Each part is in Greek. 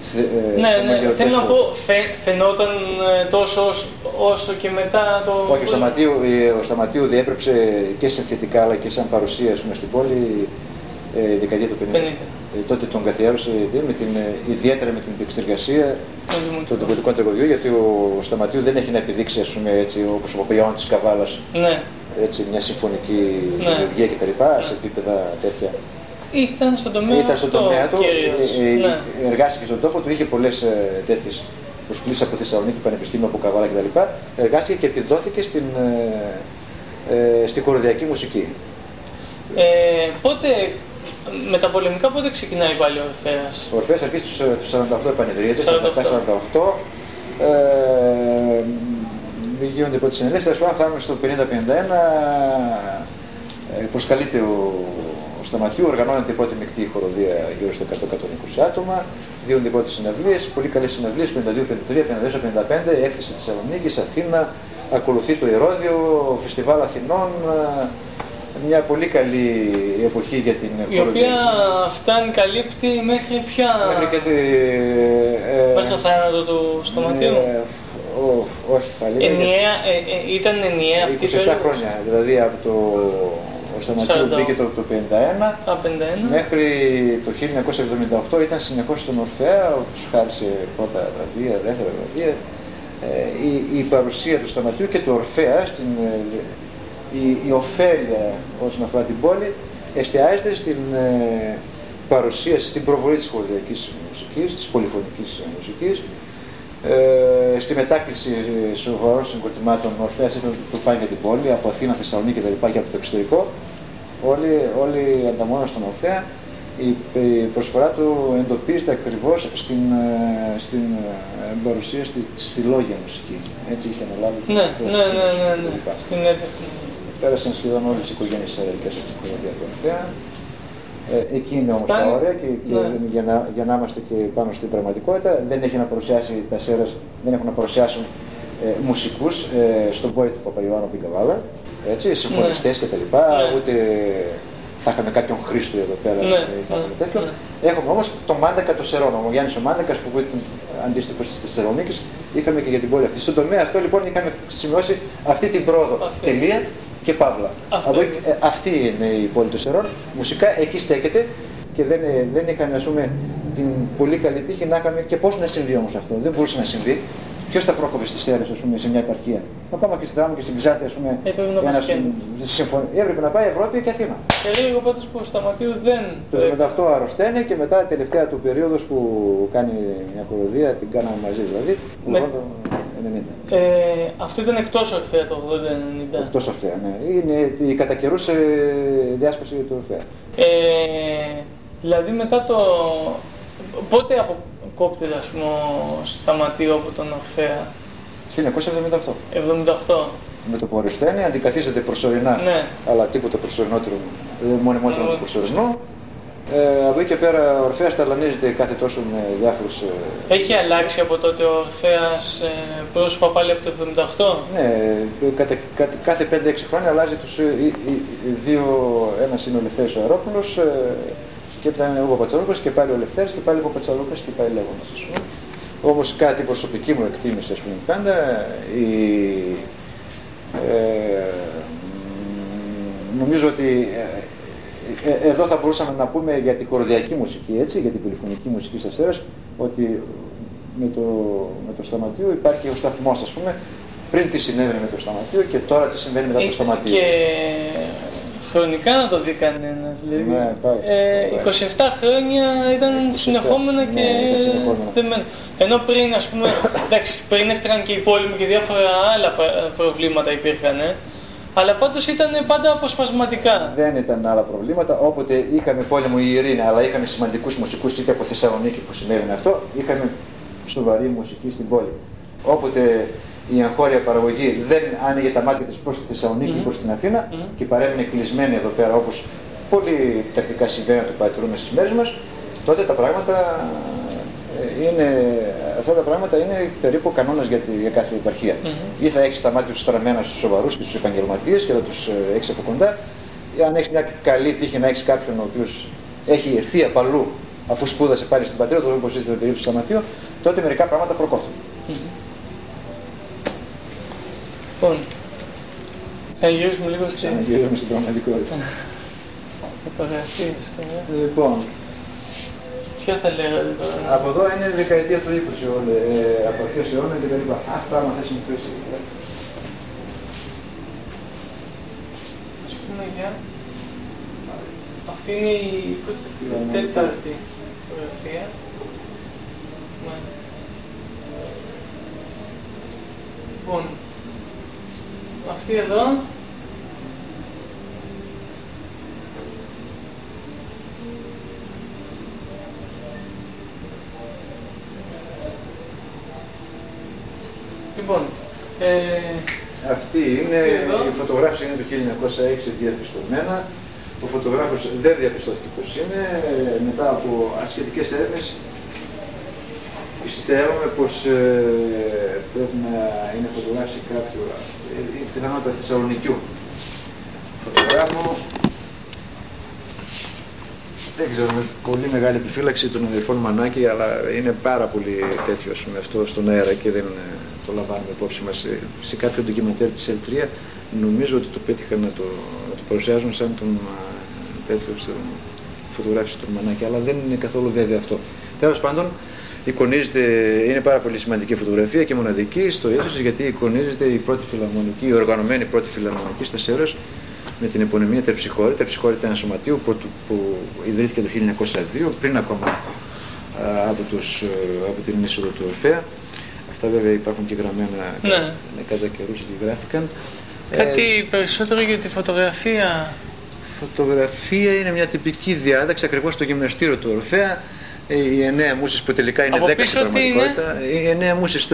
Ναι, θέλω να πω, φαινόταν τόσο όσο και μετά το... Όχι, ο Σταματίου διέπρεψε και συνθετικά αλλά και σαν παρουσία στην πόλη δεκαετία του 50. Τότε τον καθιέρωσε ιδιαίτερα με την επεξεργασία των πολιτικών τραγωδιών, γιατί ο Σταματίου δεν έχει να επιδείξει, ας πούμε, έτσι, όπως ο Παπαϊωάννου της Καβάλας, έτσι, μια συμφωνική δημιουργία κτλ. Σε επίπεδα τέτοια. Ήταν στον τομέα του, εργάστηκε στον τόπο του, είχε πολλές τέτοιες προσκλήσεις από Θεσσαλονίκη, Πανεπιστήμιο, από Καβάλα κτλ. Εργάστηκε και επιδόθηκε στην χοροδιακή μουσική. Πότε, με τα πολεμικά, πότε ξεκινάει πάλι ο Ορφέας? Ο Ορφέας αρχίζει τους 48 επανειδρύεται, 47-48. Μην γίνονται πρώτες συνελεύσεις, τέλος πάντων φτάνουμε στο 50-51, προσκαλείται ο Σταματίου, οργανώνεται η πρώτη μεικτή χοροδία γύρω στο 100-120 άτομα, δίνονται οι πρώτες συναυλίες, πολύ καλές συναυλίες, 52-53, 54-55, έκθεση Θεσσαλονίκης, Αθήνα, ακολουθεί το Ηρώδειο, Φεστιβάλ Αθηνών, μια πολύ καλή εποχή για την χοροδία. Η οποία φτάνει, καλύπτει μέχρι ποια... Μέχρι το θάνατο του Σταματίου. Όχι, θα λέγαμε. Ήταν ενιαία αυτή η 27 χρόνια, δηλαδή από το Σταματίου μπήκε το 51 μέχρι το 1978 ήταν συνεχώς στον Ορφέα, τους χάρισε πρώτα βραβεία, δεύτερα βραβεία. Η παρουσία του Σταματίου και του Ορφέα, η ωφέλεια όσον αφορά την πόλη, εστιάζεται στην παρουσίαση, στην προβολή της χοροδιακής μουσικής, της πολυφωνικής μουσικής, στη μετάκληση σοβαρών συγκροτημάτων. Ο Ορφέας είχε το πάει για την πόλη, από Αθήνα, Θεσσαλονίκη κτλ. Και από το εξωτερικό. Όλοι ανταμώναν στον Ορφέα. Η προσφορά του εντοπίζεται ακριβώς στην παρουσία στη λόγια μουσική. Έτσι είχε αναλάβει την πέρασαν σχεδόν όλες οι οικογένειες της Αραβικής από την χοροδία του Ορφέα. Εκεί είναι όμως τα όρια και για να είμαστε και πάνω στην πραγματικότητα, δεν έχει να παρουσιάσει τα Σέρας, δεν έχουν να παρουσιάσουν μουσικούς στον πόη του Παπαϊωάννου από την Καβάλα, έτσι, συμφωνιστές κτλ. Ούτε θα είχαμε κάποιον Χρήστο εδώ πέρα ή θα είχαμε τέτοιο. Έχουμε όμως το Μάντακα των Σερών, ο Γιάννης ο Μάντακας που ήταν αντίστοιχος της Θεσσαλονίκης, είχαμε και για την πόλη αυτή. Στον τομέα αυτό λοιπόν είχαμε σημειώσει αυτή την πρόοδο. Τελεία και παύλα. Αυτή είναι η πόλη των Σερών. Μουσικά εκεί στέκεται και δεν είχαμε, ας πούμε, την πολύ καλή τύχη να είχαμε και πώς να συμβεί όμως αυτό. Δεν μπορούσε να συμβεί. Ποιος θα πρόκοβε στις Σέρρες, ας πούμε, σε μια επαρχία? Να πάμε και στην Τράμο και στην Ξάθη, ας πούμε. Έπρεπε να πάει Ευρώπη και Αθήνα. Και λίγο πάντως που ο Σταματίου δεν. Το 1978 αρρωσταίνει και μετά η τελευταία του περίοδος που κάνει μια χοροδία, την κάναμε μαζί δηλαδή, το 90. Αυτό ήταν εκτός Ορφέα το 80-90. Εκτός Ορφέα, ναι. Είναι η κατά καιρούς διάσκωση του Ορφέα. Δηλαδή μετά το... Πότε αποκόπτεται, ας πούμε, ο Σταματίου από τον Ορφέα? 1978. 78. Με το που αρρωσταίνει, αντικαθίζεται προσωρινά, αλλά τίποτα προσωρινότερο, μονιμότερο του προσωρινού. Από εκεί και πέρα ο Ορφέας ταλανίζεται κάθε τόσο με διάφορους... Έχει αλλάξει από τότε ο Ορφέας πρόσωπα πάλι από το 78? Ναι, κάθε 5-6 χρόνια αλλάζει τους ένας είναι ο Ελευθέρης ο Αερόπουλος, και έπειτα ο Παπατσαλούκας και πάλι ο Ελευθέρης και πάλι ο Παπατσαλούκας και πάλι λέγοντας, ας πούμε. Όμως κάτι προσωπική μου εκτίμηση, ας πούμε, πάντα, νομίζω ότι εδώ θα μπορούσαμε να πούμε για τη χοροδιακή μουσική, έτσι, για την πολυφωνική μουσική στα Σέρρας, ότι με το Σταματίου υπάρχει ο σταθμός, ας πούμε, πριν τι συνέβαινε με το Σταματίου και τώρα τι συμβαίνει μετά το Σταματίου. Και χρονικά να το δει κανένας, δηλαδή. 27 χρόνια ήταν συνεχόμενα και δεμένα. Ενώ πριν, ας πούμε, εντάξει, πριν έφτιαξαν και οι πόλεμοι και διάφορα άλλα προβλήματα υπήρχαν, αλλά πάντως ήταν πάντα αποσπασματικά. Δεν ήταν άλλα προβλήματα. Όποτε είχαμε πόλεμο ή ειρήνη, αλλά είχαμε σημαντικούς μουσικούς, είτε από Θεσσαλονίκη που συνέβαινε αυτό, είχαμε σοβαρή μουσική στην πόλη. Όποτε η εγχώρια παραγωγή δεν άνοιγε τα μάτια της προς τη Θεσσαλονίκη ή προς την Αθήνα και παρέμεινε κλεισμένη εδώ πέρα, όπως πολύ τακτικά συμβαίνει να το παρατηρούμε στις μέρες μας, τότε τα πράγματα αυτά τα πράγματα είναι περίπου κανόνας για κάθε επαρχία. Ή θα έχεις τα μάτια σου στραμμένα στους σοβαρούς και στους επαγγελματίες και θα τους έχεις από κοντά, ή αν έχεις μια καλή τύχη να έχεις κάποιον ο οποίος έχει έρθει από αλλού αφού σπούδασε πάλι στην πατρίδα του, όπως ήταν η περίπτωση του Σταματίου, τότε μερικά πράγματα προκόπτουν. Λοιπόν, ξαναγυρίσουμε λίγο στην πραγματικότητα. Φωτογραφίες τώρα. Λοιπόν, ποια θα λέγατε τώρα? Από εδώ είναι η δεκαετία του 20, από αρχές αιώνα και τα λοιπά. Αυτά πράγμα θα συνηθίσει. Ας πούμε για... Αυτή είναι η τέταρτη φωτογραφία. Λοιπόν, αυτή εδώ λοιπόν, αυτή είναι η φωτογράφηση, είναι του 1906 διαπιστωμένα. Ο φωτογράφος δεν διαπιστώθηκε πως είναι. Μετά από ασχετικές έρευνες πιστεύουμε πως πρέπει να είναι φωτογράφηση κάποιου, πιθανότατα Θεσσαλονικιού φωτογράφου. Δεν ξέρω, με πολύ μεγάλη επιφύλαξη των αδελφών Μανάκη, αλλά είναι πάρα πολύ τέτοιο αυτό στον αέρα και δεν το λαμβάνουμε υπόψη μας. Σε κάποιο ντοκιμαντέρ της L3 νομίζω ότι το πέτυχαν να το παρουσιάζουν σαν τον τέτοιο φωτογράφηση του Μανάκη, αλλά δεν είναι καθόλου βέβαιο αυτό. Τέλος πάντων, εικονίζεται, είναι πάρα πολύ σημαντική φωτογραφία και μοναδική στο ύψος, γιατί εικονίζεται η πρώτη φιλαρμονική, η οργανωμένη πρώτη φιλαρμονική στα Σέρρας με την επωνυμία Τερψιχώρη. Τερψιχώρη ήταν ένα σωματείο που ιδρύθηκε το 1902, πριν ακόμα από την είσοδο του Ορφέα. Αυτά βέβαια υπάρχουν και γραμμένα κατά καιρούς και γράφτηκαν. Κάτι περισσότερο για τη φωτογραφία. Φωτογραφία είναι μια τυπική διάταξη ακριβώς στο γυμναστήριο του Ορφέα. Οι 9 μουσες που τελικά είναι 10 στην πραγματικότητα. Οι 9 μουσες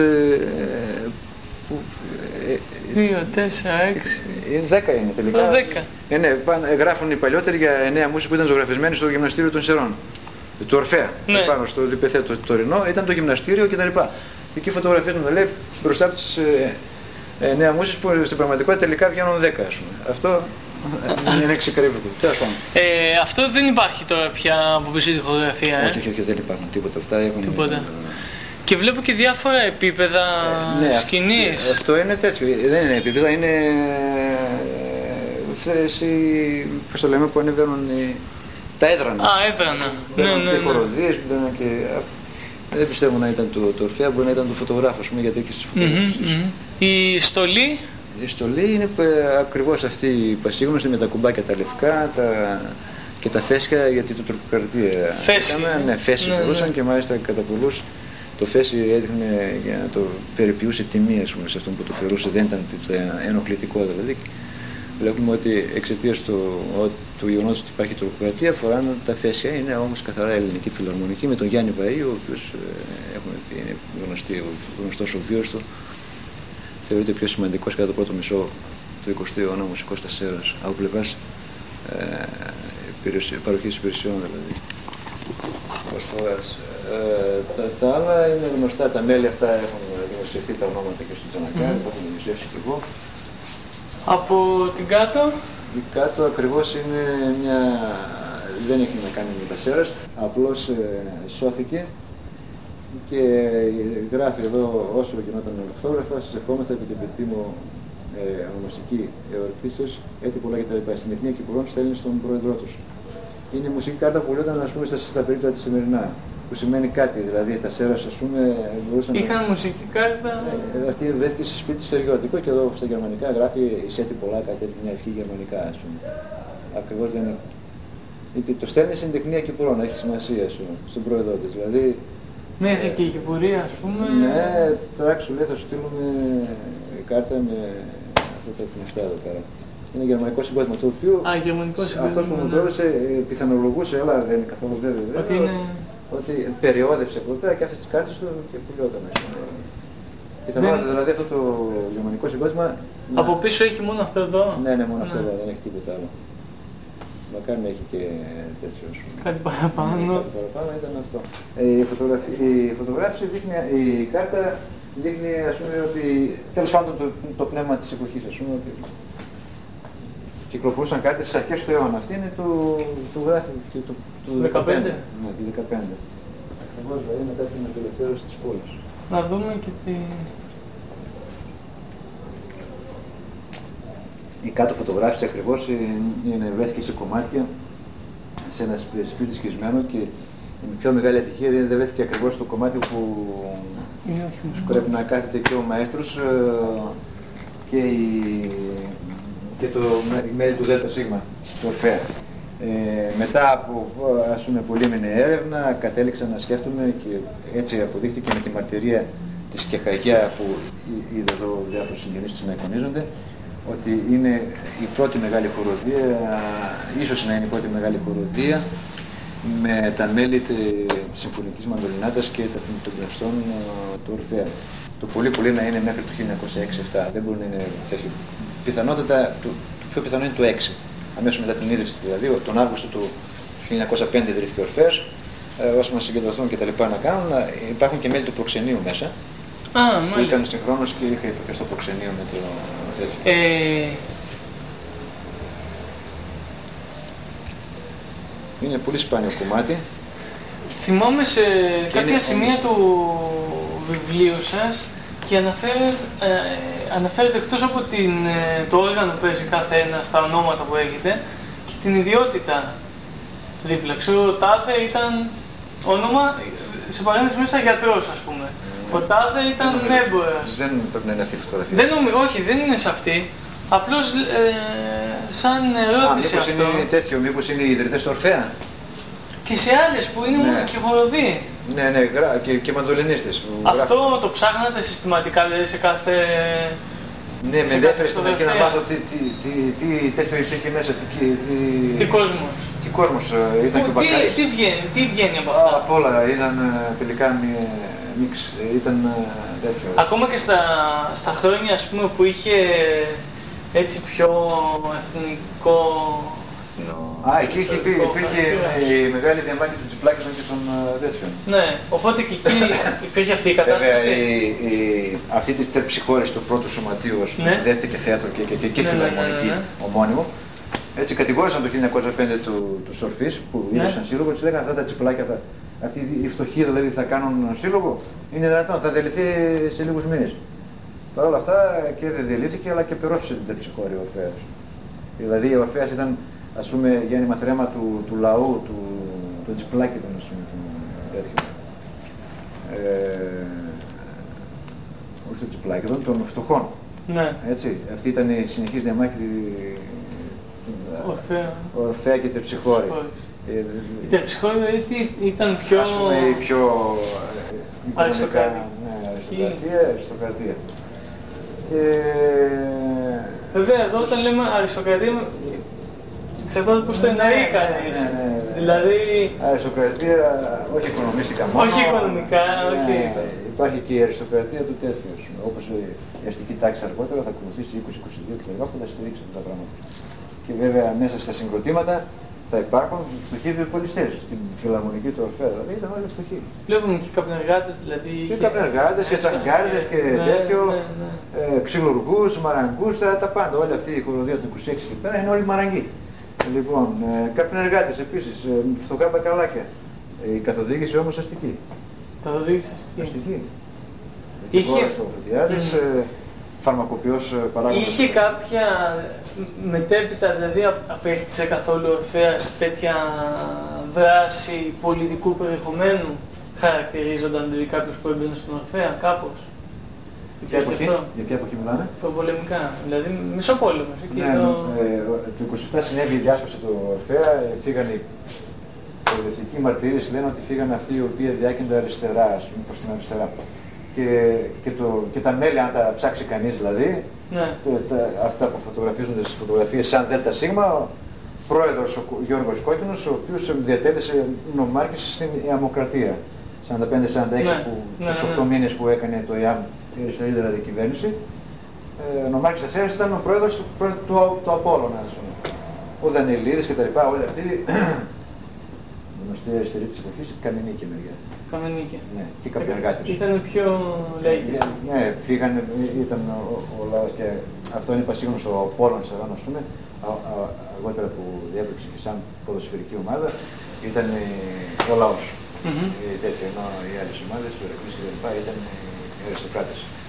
2, 4, 6. 10 είναι τελικά. 10. Ναι, γράφουν οι παλιότεροι για 9 μουσες που ήταν ζωγραφισμένοι στο γυμναστήριο των Σερών. Του Ορφέα. Ναι. Πάνω στο διπεθέ το τωρινό ήταν το γυμναστήριο κτλ. Εκεί φωτογραφίζουν, λέει, μπροστά από τις 9 μουσες που στην πραγματικότητα τελικά βγαίνουν 10, ας πούμε. Αυτό είναι ξεκρύβωτο. Αυτό δεν υπάρχει τώρα πια από πίσω τη φωτογραφία. Όχι, δεν υπάρχουν τίποτα. Αυτά έχουν. Τίποτα. Και βλέπω και διάφορα επίπεδα σκηνής. Αυτό είναι τέτοιο. Δεν είναι επίπεδα, είναι θέση, πώς το λέμε, που ανεβαίνουν τα έδρανα. Α, έδρανα. Ναι. Και χοροδίες, και... Δεν πιστεύω να ήταν το Ορφέα, μπορεί να ήταν το φωτογράφο, γιατί έχει τις φωτογραφίες. Η στολή. Η στολή είναι ακριβώς αυτή η πασίγνωστη με τα κουμπάκια τα λευκά και τα φέσια, γιατί το τουρκοκρατία έκαναν. Φέση φορούσαν και μάλιστα κατά πολλούς το φέση έδειχνε για να το περιποιούσε τιμή, ας πούμε, σε αυτόν που το φερούσε, δεν ήταν ενοχλητικό δηλαδή. Βλέπουμε ότι εξαιτίας του γεγονότος ότι υπάρχει τουρκοκρατία φοράνε τα φέσια, είναι όμως καθαρά ελληνική φιλαρμονική με τον Γιάννη Βαΐο, ο οποίος είναι γνωστός ο βίος του. Θεωρείται πιο σημαντικός κατά το πρώτο μισό του 20ου αιώνα μουσικός στα Σέρρας, από πλευράς παροχής υπηρεσιών δηλαδή. Τα άλλα είναι γνωστά, τα μέλη αυτά έχουν δημοσιευθεί τα ονόματα και στο Τζανακάρι, τα έχουν δημοσιεύσει και εγώ. Από την κάτω. Η κάτω ακριβώς είναι δεν έχει να κάνει με τα Σέρρας, απλώς σώθηκε και γράφει εδώ όσο γινόταν ορθόγραφα, σας ευχόμεθα επί την πετήμο ονομαστική εορτή σας, έτσι πολλά κτλ. Στην Εθνία Κυπουρών στέλνει στον πρόεδρό τους. Είναι η μουσική κάρτα που λιόταν, ας πούμε, στα περίπτωτα της σημερινά, που σημαίνει κάτι, δηλαδή τα Σέρρας, ας πούμε, μπορούσαν είχαν μουσική κάρτα. Αυτή βρέθηκε σε σπίτι στεριώτικο και εδώ στα γερμανικά γράφει η Σέτη πολλά, κάτι μια ευχή γερμανικά, ας πούμε. Ακριβώς δεν είναι. Το στέλνει στην Τεχνία Κυπουρών, έχει σημασία στον πρόεδρό της. Δηλαδή, μέχρι και η Κυπουρία, ας πούμε. Ναι, τράξου, λέει, θα σου στείλουμε κάρτα με αυτά τα εθνιστά εδώ πέρα. Είναι γερμανικό συγκρότημα, το οποίο αυτός που μου το έδωσε πιθανολογούσε, αλλά δεν είναι καθόλου βέβαιο, ότι περιόδευσε από εδώ πέρα και άφησε τις κάρτες του και πουλιόταν. Πιθανότατα δηλαδή αυτό το γερμανικό συγκρότημα. Από πίσω έχει μόνο αυτό εδώ. Ναι, μόνο αυτό εδώ, δεν έχει τίποτα άλλο. Μακάρι να έχει και τέτοιο. Κάτι παραπάνω. Κάτι παραπάνω ήταν αυτό. Η φωτογράφηση δείχνει, η κάρτα δείχνει, ας πούμε, ότι τέλος πάντων το πνεύμα της εποχής, ας πούμε, ότι κυκλοφορούσαν κάρτες στις αρχές του αιώνα. Αυτή είναι του γράφει και Του 15. Ναι, του 15. Ακριβώς, δηλαδή μετά την απελευθέρωση της πόλης. Να δούμε και τη... Η κάτω φωτογράφηση ακριβώς βρέθηκε σε κομμάτια σε ένα σπίτι σκισμένο και η πιο μεγάλη ατυχία δεν βρέθηκε ακριβώς στο κομμάτι που πρέπει να κάθεται και ο μαέστρος και το μέλη του ΔΣ, του ΟΡΦΕΑ. Μετά από πολύμηνη έρευνα κατέληξα να σκέφτομαι και έτσι αποδείχθηκε με τη μαρτυρία της Κεχαγιά που είδα εδώ διάφορους συγγενείς της να εικονίζονται, ότι είναι η πρώτη μεγάλη χοροδία, ίσως να είναι η πρώτη μεγάλη χοροδία με τα μέλη της Συμφωνικής Μαντολινάτας και των πνευστών του ΟΡΦΕΑ. Το πολύ να είναι μέχρι το 1906-1907, δεν μπορεί να είναι τέτοιο. Πιθανότατα, το πιο πιθανό είναι το 6, αμέσως μετά την ίδρυση δηλαδή, τον Αύγουστο του 1905 ιδρύθηκε ο ΟΡΦΕΑ, ώστε να συγκεντρωθούν και τα λοιπά να κάνουν, υπάρχουν και μέλη του προξενείου μέσα. Που ήταν συγχρόνως και είχα και στο προξενείο με το τέτοιο. Είναι πολύ σπάνιο κομμάτι. Θυμάμαι σε κάποια σημεία του βιβλίου σας και αναφέρεται εκτός από το όργανο που παίζει κάθε ένα στα ονόματα που έχετε και την ιδιότητα δίπλα. Ξέρω, ο τάδε ήταν όνομα, σε παρένθεση μέσα γιατρός ας πούμε. Ο τάδε ήταν έμπορας. Δεν πρέπει να είναι αυτή η φωτογραφία. Όχι, δεν είναι σε αυτή. Απλώς σαν ερώτηση αυτό. Μήπως είναι τέτοιο, μήπως είναι οι ιδρυτές του ΟΡΦΕΑ. Και σε άλλες που είναι και χοροδοί. Ναι, και μαντολινίστες. Αυτό το ψάχνατε συστηματικά, δηλαδή σε κάθε... Ναι, με ενδιαφέρει στην αρχή να μάθω τι τέτοιο υπήρχε μέσα, τι κόσμος. Τι κόσμος ήταν και ο Μπακάρης. Τι βγαίνει από αυτά. Από όλα, ήταν τελικά μίξ, ήταν τέτοιο. Ακόμα και στα χρόνια ας πούμε που είχε έτσι πιο εθνικό... Εκεί υπήρχε η μεγάλη διαμάχη του Τσιπλάκη και των τέτοιων. Ναι, οπότε και εκεί υπήρχε αυτή η κατάσταση. Βέβαια, αυτή τη τερψυχώρηση του πρώτου σωματείου, δέχτηκε θέατρο και φιλαρμονική ομώνυμο. Έτσι κατηγόρησαν το 1905 τους ορφείς που ίδρυσαν σύλλογο, τους λέγανε αυτά τα τσιπλάκια, αυτοί οι φτωχοί δηλαδή θα κάνουν σύλλογο, είναι δυνατόν, θα διαλυθεί σε λίγους μήνες. Παρ' όλα αυτά και δεν διαλύθηκε αλλά και περώφησε την τερψυχώρη ο Ορφέας. Δηλαδή ο Ορφέας ήταν, ας πούμε, γέννημα θρέμα του λαού, του Τσιπλάκηδων, ας πούμε, τέτοιο. Όχι του Τσιπλάκηδων, των φτωχών. Ναι. Έτσι, αυτή ήταν η συνεχής διαμάχη Ορφέα και Τερψυχώρη. Η Τερψυχώρη δηλαδή ήταν πιο... Ας πούμε, η πιο... αριστοκρατία. Ναι, αριστοκρατία. Και... Βέβαια, εδώ όταν λέμε αριστοκρατία, ξέρετε πώς το εννοεί κανείς. Δηλαδή... Αριστοκρατία, όχι οικονομίστικα μόνο. Όχι οικονομικά, όχι. Υπάρχει και η αριστοκρατία του τέτοιου, όπως η αστική τάξη αργότερα θα ακολουθήσει 20-22 κλπ. Που θα στηρίξει αυτά τα πράγματα. Και βέβαια μέσα στα συγκροτήματα θα υπάρχουν φτωχοί βιοπολιστές. Στην φιλαρμονική του Ορφέα, δηλαδή ήταν όλοι φτωχοί. Βλέπουμε και καπνεργάτες δηλαδή. Και καπνεργάτες και τσαγκάριδες και τέτοιο. Ξυλουργούς, μαραγκούς, τα πάντα. Όλη αυτή η χοροδία του 26 και πέρα είναι όλοι μαραγκοί. Λοιπόν, καπνεργάτες επίσης, φτωχά μπακαλάκια. Η καθοδήγηση όμως αστική. Καθοδήγηση αστική. Είχε φαρμακοποιός παράγοντας. Είχε κάποια μετέπειτα, δηλαδή απέκτησε καθόλου ο Ορφέας τέτοια δράση πολιτικού περιεχομένου, χαρακτηρίζονταν δηλαδή κάποιος που έμπαινε στον Ορφέα, κάπως. Για ποια εποχή μιλάμε? Προπολεμικά, δηλαδή μισοπόλεμος. Ναι, το 27 συνέβη η διάσπαση του Ορφέα, φύγανε οι προοδευτικοί μαρτυρίες, λένε ότι φύγανε αυτοί οι οποίοι διάκυνται αριστερά, ας πούμε, προς την αριστερά. Και τα μέλη, αν τα ψάξει κανείς δηλαδή, αυτά που φωτογραφίζονται στις φωτογραφίες σαν ΔΣ, ο πρόεδρος ο Γιώργος Κόκκινος, ο οποίος διατέλεσε νομάρχης στην Ιαμοκρατία. 45-46 τους 8 μήνες που έκανε το ΙΑΜ, η αριστερή δηλαδή κυβέρνηση. Νομάρχης Ασέρας ήταν ο πρόεδρος του Απόλλωνα, ο Δανειλίδης κτλ. Όλοι αυτοί, γνωστοί αριστεροί της εποχής, Καμενίκη μεριά. Καμενίκη. Ναι, και καπνεργάτες. Ήταν πιο λέγεις. Ναι, φύγανε, ήταν ο λαός και αυτό είναι πασίγνωστο ο Πόλωνας εδώ, ας πούμε, αργότερα που διέπρεψε και σαν ποδοσφαιρική ομάδα, ήταν ο λαός. Ενώ οι άλλες ομάδες, ο Ηρακλής κλπ. Ήταν οι αριστοκράτες.